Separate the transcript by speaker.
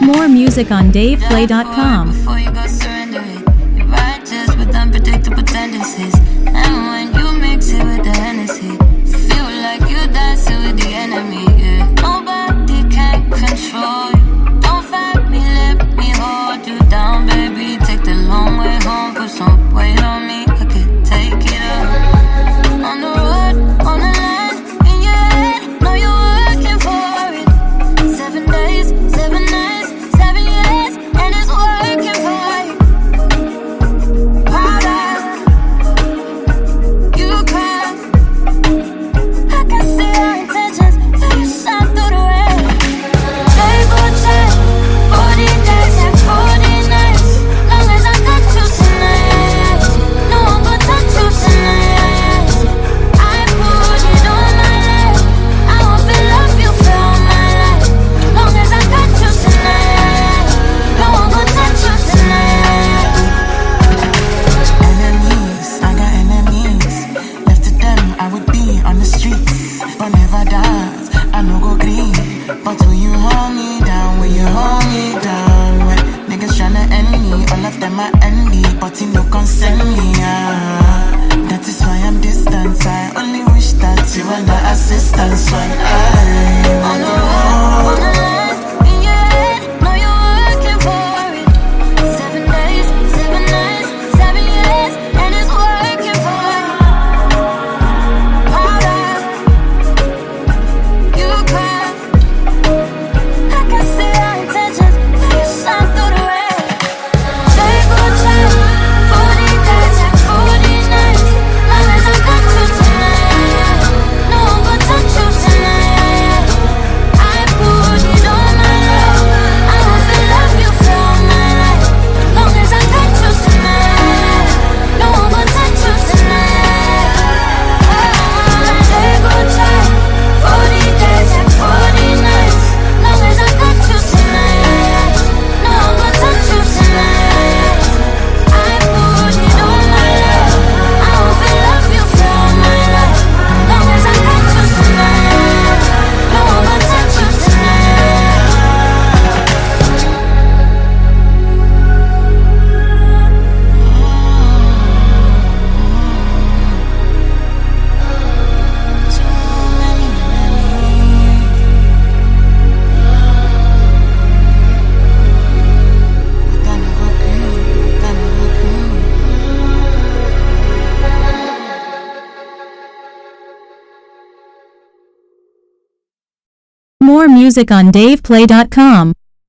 Speaker 1: More music on DavePlay.com.
Speaker 2: Before you go surrender it, you're righteous with unpredictable tendencies. And when you mix it with the Hennessy, feel like you dancing with the enemy. Yeah. Nobody can control you. Don't fight me, let me hold you down, baby. Take the long way home, put some weight on me. I could take it up. On the road, on the line, in your head, know you're working for it. 7 days, 7 nights, 7 years, and it's working for you. Proud of you, cry. I can see our intentions, but you shine through the rain. They go check 40 days and 40 nights. Long as I got you tonight, no one gon' touch you tonight. I put it on my life. I won't feel love you for all my life. Long as I got you tonight, no one gon' touch you tonight.
Speaker 3: Enemies, I got enemies. Left to them, I would be on the streets. But never dies, I no go green. But will you hold me down? Will you hold me down? When niggas tryna end me, all of them are envy. But you no consent me, that is why I'm distant. I only wish that you were the assistance when I'm on the road.
Speaker 2: On the line, in your head, know you're working for it. 7 days, 7 nights, 7 years, and it's working for you. Proud of you, cry. I can see our intentions, but you shine through the rain. They go check 40 days and 40 nights. Long as I got you tonight, no one gon' touch you tonight. I put it on my life. I won't feel love you for all my life. Long as I got you tonight, no one gon' touch you tonight. They go check 40 days and 40 nights. Long as I got you tonight, no one gon' touch you tonight. I put it on my life. I won't feel love you for all my life. Long as I got you tonight, no one gon' touch you tonight.
Speaker 1: More music on DavePlay.com.